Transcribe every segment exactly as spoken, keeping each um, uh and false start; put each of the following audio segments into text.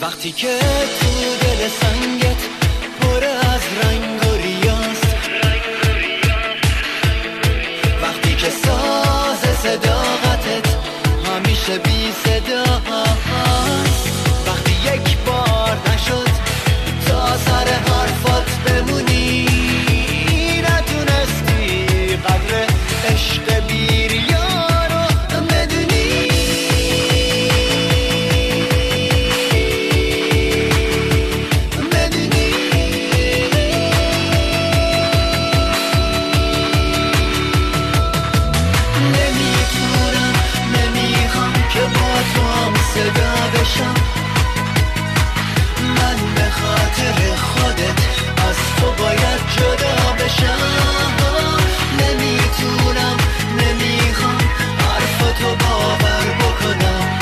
وقتی که تو دل سنگت پر از رنگ و ریاست، وقتی که ساز صداقتت همیشه بی صدا هست، وقتی یک بار نشد تا سر حرفات بمونی، نتونستی قدر عشق بیریا رو بدونی. بدونی نمیتونم، نمیخوام که با تو هم صدا بشم، من به خاطر خودت از تو باید جدا بشم. نمیتونم، نمیخوام حرفتو باور بکنم،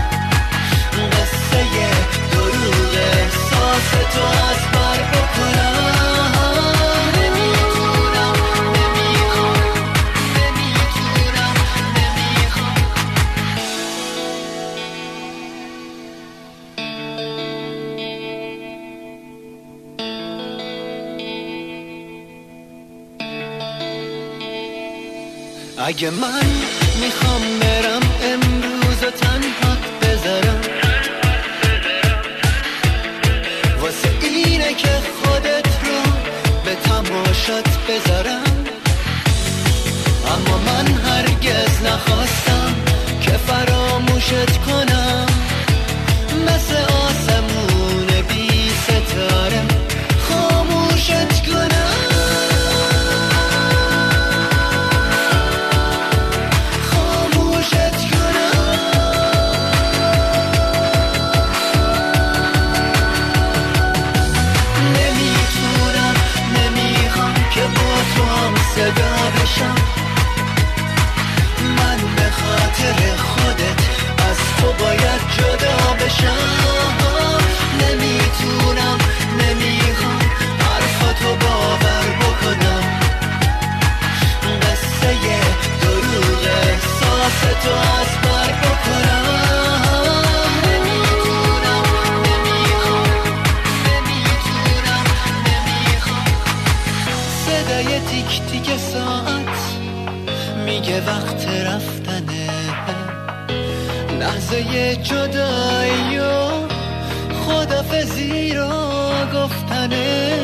قصه دروغ احساس تو از بر بکنم. نمیتونم، نمیخوام، نمیتونم، نمیخوام. اگه من میخوام برم امروز و تنها بذارم، واسه اینه که خودت رو به تماشات بذارم، اما من هرگز نخواستم که فراموشت کنم، مثل آسمون بی ستاره خاموشت کنم. صدا بشم، من به خاطر خودت از تو باید جدا بشم. نمیتونم، نمیخوام حرفتو باور بکنم، قصه دروغ احساس تو از بر بکنم. نمیتونم، نمیخوام، نمیتونم، نمیخوام. صدای تیک تیک ساعت میگه وقت رفتنه، لحظه جدایی و خدافزی رو گفتنه.